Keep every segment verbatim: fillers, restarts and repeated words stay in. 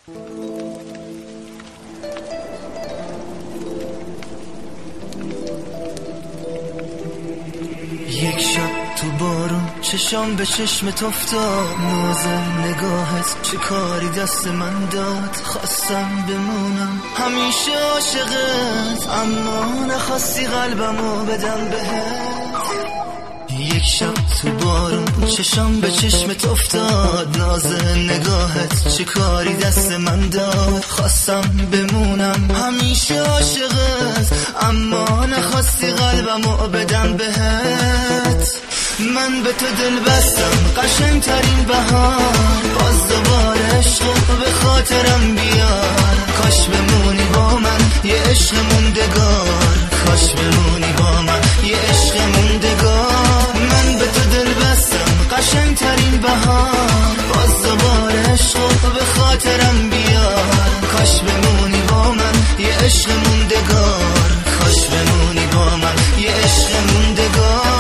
یک شب تو بارون چشام به چشمت افتاد، ناز نگاهت چه کاری دست من داد. خواستم بمونم همیشه عاشقت، اما نخواستی قلبمو بدم بهت. یک شب تو بارون چشام به چشمت افتاد، ناز نگاهت چه کاری دست من داد. خواستم بمونم همیشه عاشقت، اما نخواستی قلبمو بدم بهت. من به تو دل بستم قشنگ ترین بهار، باز دوباره عشقو به خاطرم بیار. کاش بمونی با من یه عشق موندگار، کاش بمونی با من یه عشق موندگار. من به تو دل بستم قشنگ ترین بهار، باز دوباره عشقو به خاطرم بیار. کاش بمونی با من یه عشق موندگار، کاش بمونی با من یه عشق موندگار.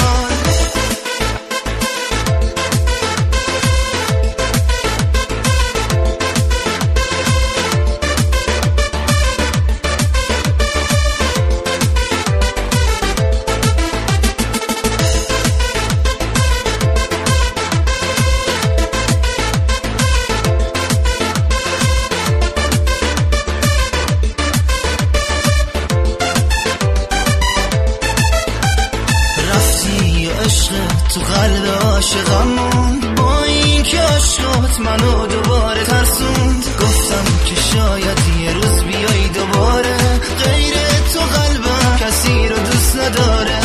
تو قلب عاشقمون، با این که عشقت منو دوباره ترسوند. گفتم که شاید یه روز بیایی دوباره، غیر تو قلبم کسی رو دوست نداره.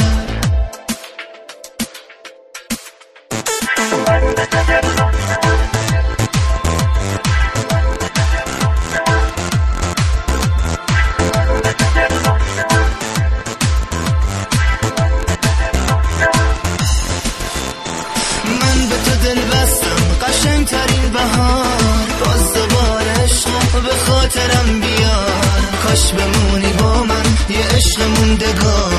قشنگ ترین بهار، باز دوباره عشقو به خاطرم بیار. کاش بمونی با من یه عشق موندگار،